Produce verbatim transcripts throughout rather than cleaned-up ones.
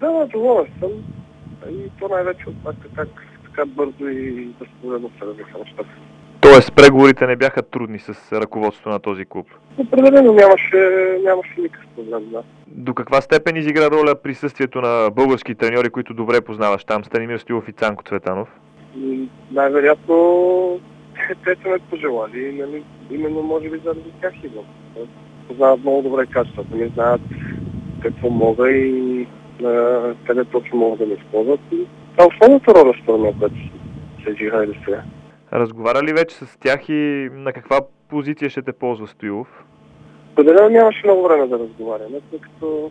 Да, доволен съм. И то най-вече от факта как така бързо и безпроблемно се развиха нещата. Тоест, преговорите не бяха трудни с ръководството на този клуб? Определено нямаше, нямаше никакъв проблем, да. До каква степен изигра роля присъствието на български треньори, които добре познаваш там, Станимир Стоилов и Цанко Цветанов? И най-вероятно те са ме пожелали, нали, именно може би заради тях идвам. Познават много добре качествата ми, знаят какво мога и а, къде точно могат да ме използват. И това е основната роля, според мен, която се изиграе до сега. Разговаря ли вече с тях и на каква позиция ще те ползва Стоилов? Определено нямаше много време да разговаряме, тъй като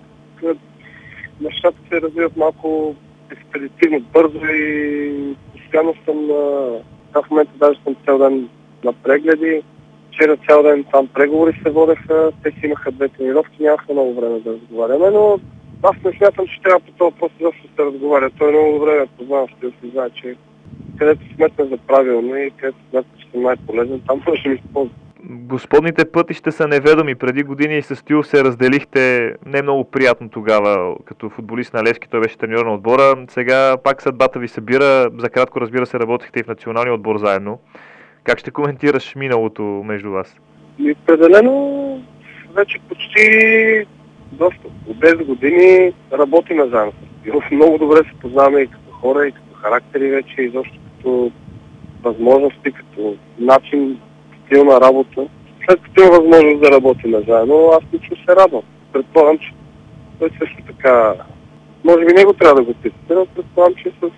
нещата се развиват малко експедитивно, бързо и постоянно съм на... В момента даже съм цял ден на прегледи. Вчера цял ден там преговори се водеха, те си имаха две тренировки, нямаха много време да разговаряме, но аз не смятам, че трябва по това въпрос да се разговаря. Той е много добре познавам, ще се знае, че където сметна за правилно и където сметна, че съм най-полезен, там може да ми използва. Господните пътища са неведоми. Преди години с Стоилов се разделихте не много приятно тогава. Като футболист на Левски той беше треньор на отбора. Сега пак съдбата ви събира. За кратко, разбира се, работихте и в националния отбор заедно. Как ще коментираш миналото между вас? И определено вече почти доста, от десет години работим заедно с Стоилов. Много добре се познаваме и като хора, и като характери вече, и защо като възможности, като начин, стил на работа. След като има възможност да работим заедно, аз лично се радвам. Предполагам, че той също така, може би него трябва да го питате, но предполагам, че с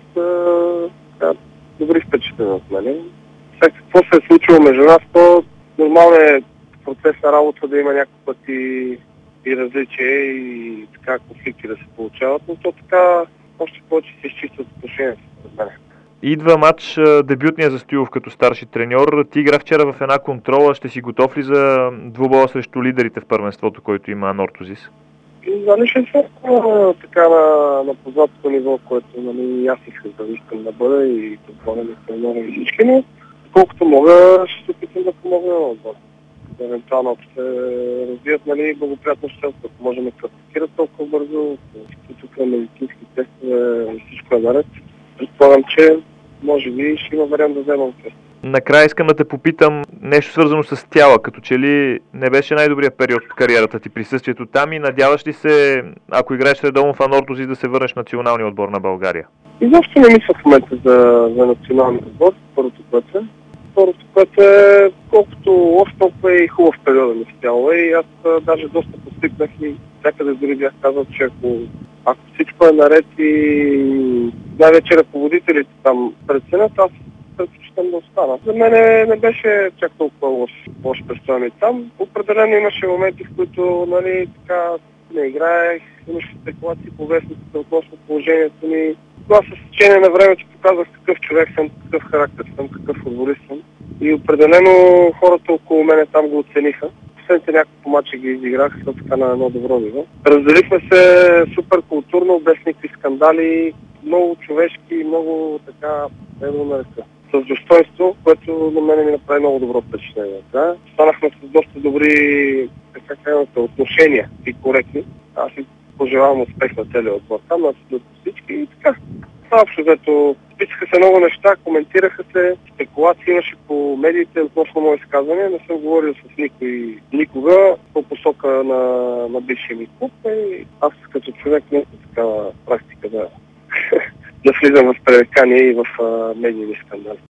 така, добри впечатления от мене. Сега какво се е случило между нас, то нормално е процес на работа да има някакъв път и, и различия и така конфликти да се получават, но то така още повече се изчистват отношенията с мен. Идва матч, дебютния за Стоилов като старши треньор. Ти игра вчера в една контрола. Ще си готов ли за двубоя срещу лидерите в първенството, който има Нортозис? Нали ще се така на, на познатото ниво, което нали, аз искам да искам да бъда и да ми треньора и всички, но колкото мога, ще се опитам да помогна на отбора. Да евентуално, ако се развият нали, благоприятно щастие, ако можем да квалифицират толкова бързо, тук на медицински тестове и всичко е наред. Предполагам, че може би ще има вариант да вземам тест. Накрая искам да те попитам нещо свързано с тяла, като че ли не беше най-добрият период от кариерата ти, присъствието там и надяваш ли се, ако играеш редовно в Нортозис, да се върнеш в националния отбор на България? Изобщо не мисля в момента за, за националния отбор, първото което е. Второто което е, колкото лош, толкова е и хубав период ми в тяло и аз а, даже доста постигнах и всякъде дори бях казал, че ако, ако всичко е наред и най-вече ръководителите там преценят, аз предпочитам да остана. За мен не беше чак толкова лош, лош представяне там. Определено имаше моменти, в които нали, така не играех, имаше спекулации по вестниците относно положението ми. Това с течение на времето показах какъв човек съм, какъв характер съм, какъв футболист съм. И определено хората около мене там го оцениха. Последните няколко мача ги изиграх така на едно добро ниво. Разделихме се супер културно, без никакви скандали, много човешки, много така, едно нарека. С достоинство, което на мен ми направи много добро впечатление. Да? Станахме с доста добри така казаните, отношения и коректни. Аз си пожелавам успех на целия отбор там, на всички и така. Това общо, взето писаха се много неща, коментираха се, спекулации имаше по медиите относно мои изказвания. Не съм говорил с никой никога по посока на, на бившия ми клуб. И аз като човек не съм такава практика да, да влизам в пререкания и в медийни скандали.